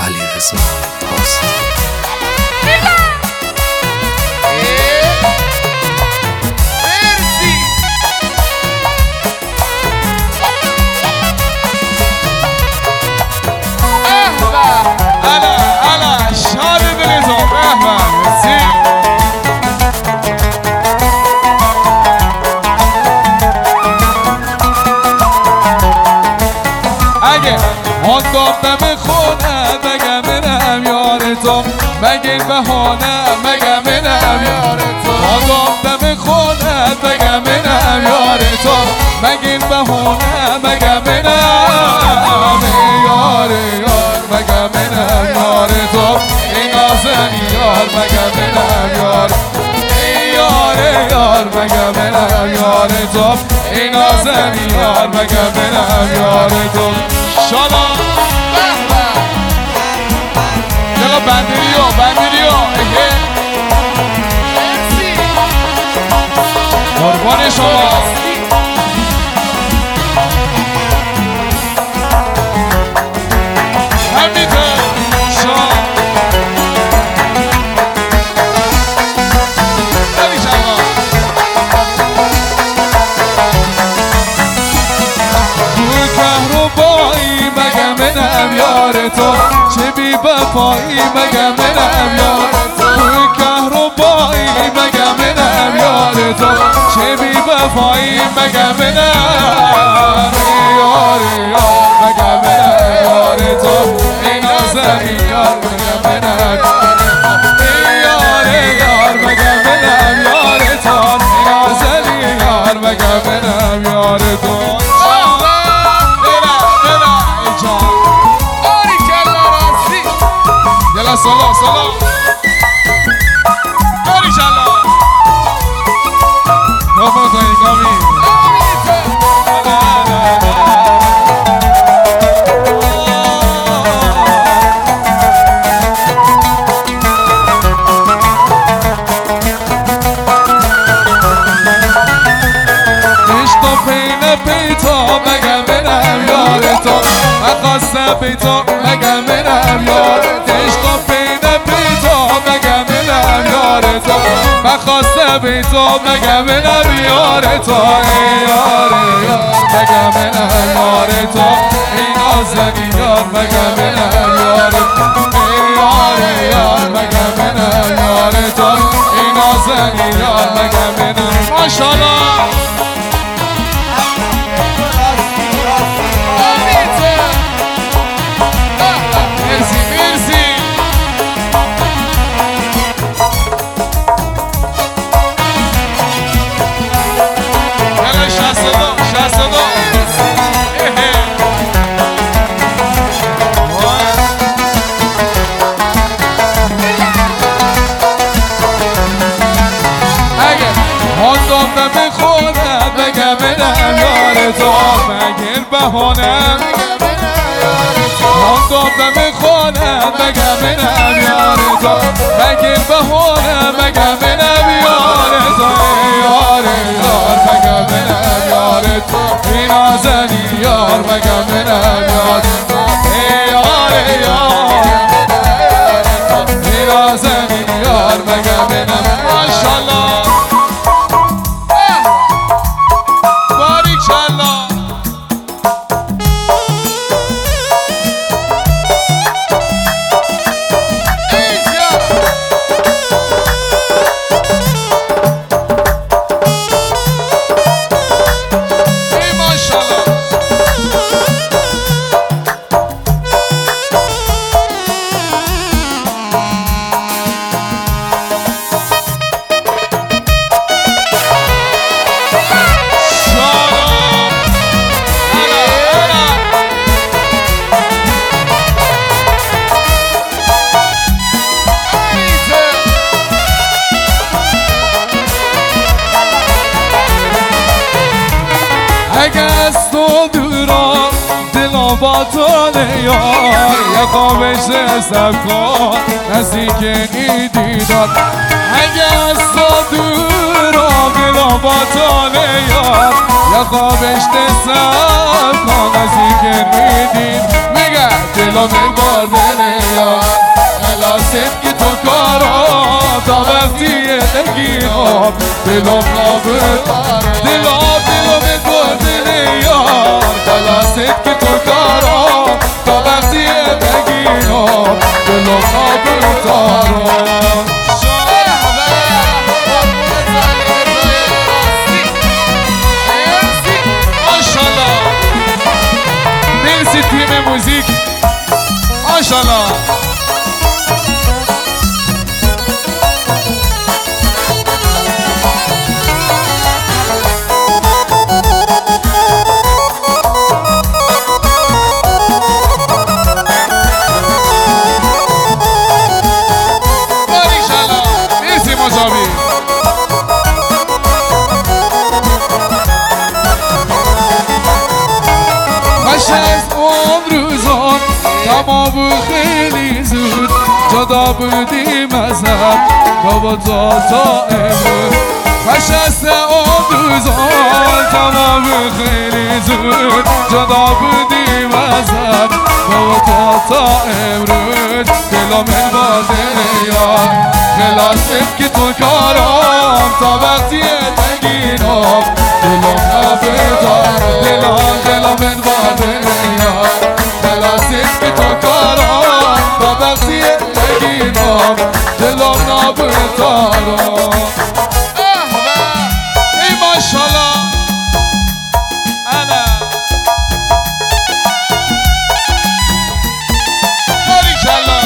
علیرضا پاست. دم خونه مگه منم یار تو، مگه بهانه مگه منم یار تو. دم خونه مگه منم یار تو، مگه بهانه مگه منم یار یار مگه منم یار تو. ای نازنی یار مگه منم یار، ای یار یار مگه منم یار تو. ای نازنی یار مگه منم یار تو. شالا بندیریا قربان شما. همینطور شما علی شما تو کهربایی مگه منم یار تو، چه بی وفایی مگه منم یار تو. تو کهربایی مگه منم یار تو، چه بی وفایی مگه منم یار یار مگه منم یار تو. ای نازنی یار مگه منم یار یار مگه منم یار تو. ای نازنی یار مگه منم یار تو. سلام سلام باریکالله نفر تا اینگامی عشق پین پیتا مگه منم یار تو، مخواستم پیتا مگه منم یار تو. مخواسته بی تو مگه منم یار تو، ای یار یار مگه منم یار تو. ای نازنی یار مگه منم یار تو، ای یار یار مگه منم یار تو. ای نازنی یار مگه منم. ماشاءالله دم خونه مگه منم یار تو، مگه بهانه دم خونه مگه منم یار تو، مگه بهانه مگه منم یار تو. یار یار مگه منم یار تو. ای نازنی یار مگه منم یار تو. ای یار یار ای نازنی یار مگه منم. ماشاءالله اگه از تو دورم دلم با تو نیار، یه خوابش سب کن نزدیکی دیدار. اگه از تو دورم دلم با تو نیار، یه خوابش سب کن نزدیکی دید. میگه دلم بار نیار یار دلم نابدار دلم تو دل یار خلاصت که تو کارم تا وقتی بگیرم دلم نابدار تیم موزیک ماشاءالله باریکالله مرسی مجابی خوش از روزان تمام و خیلی زود جدا بودیم از هم بابا تا امروز خوش است اون روزان تمام و خیلی زود جدا بودیم از هم بابا تا امروز دلم با دل یار خلاصت که تو کارم تا وقتی بگیرم دلم نابدار دلم با دل یار خلاصت که تو کارم تا وقتی بگیرم دلم نابدار ای ماشاءالله انا باریکالله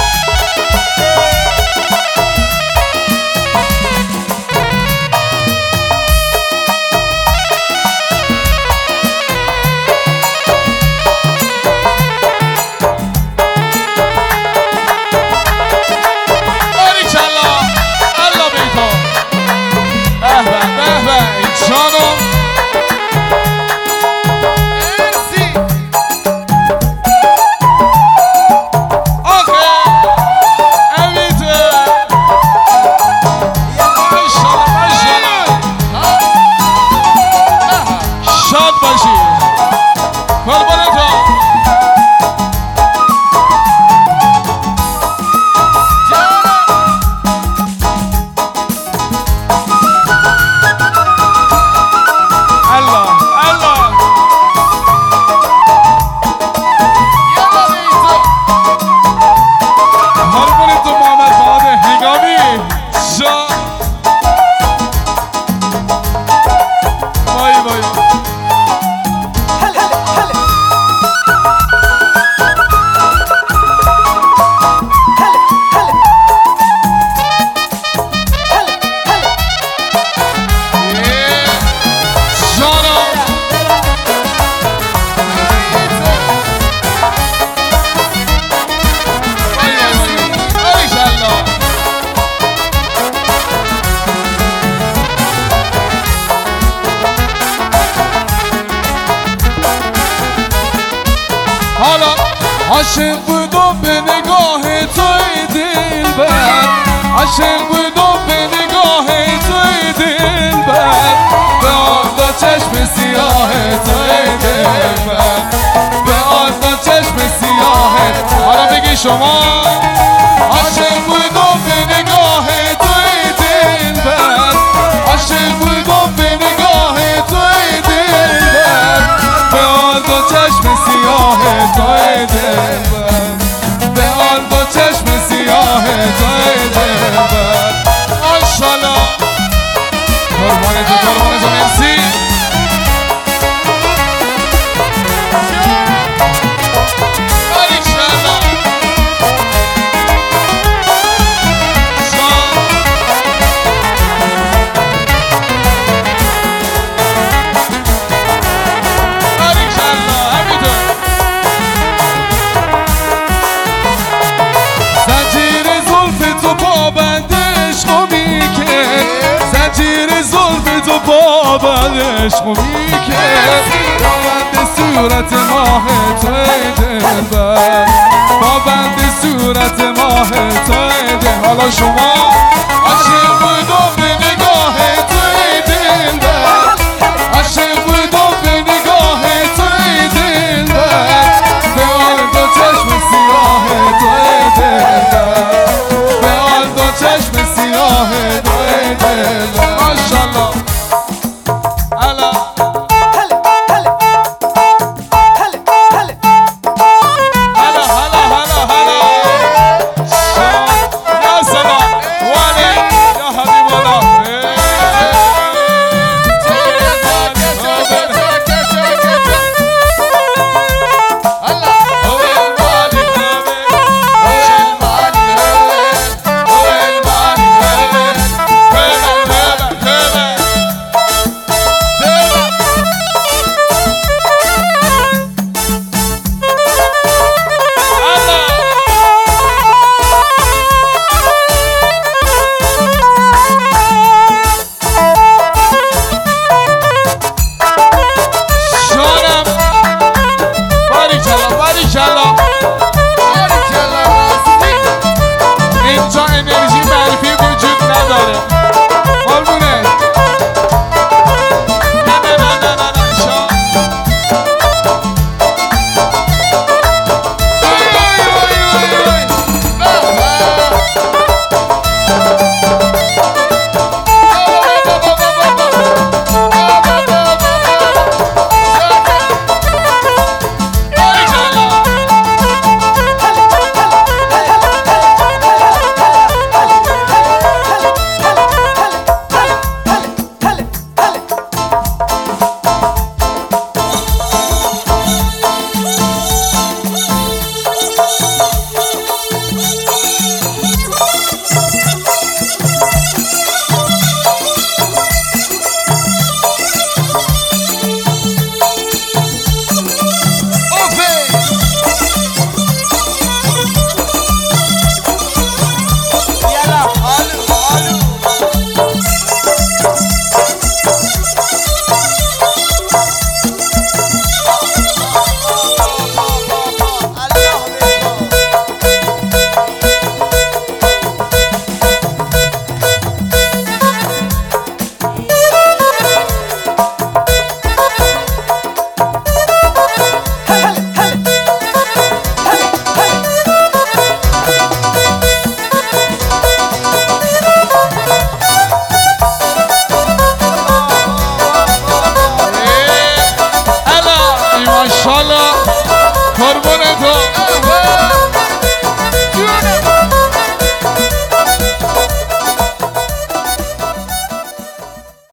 عاشق بودم به نگاه توی دلبر عاشق بودم به نگاه توی دلبر به آن دو چشم سیاه توی دلبر به آن دو چشم سیاه حالا بگی شما عاشق بودم به نگاه توی دلبر عاشق بودم به نگاه توی دلبر به آن دو چشم سیاه توی دلبر به آن دو چشم سیاه توی دلبر ماشاءالله قربان تو مرسی عشق میکرد بابند صورت ماه توی دلبر بابند صورت ماه توی دل حالا شما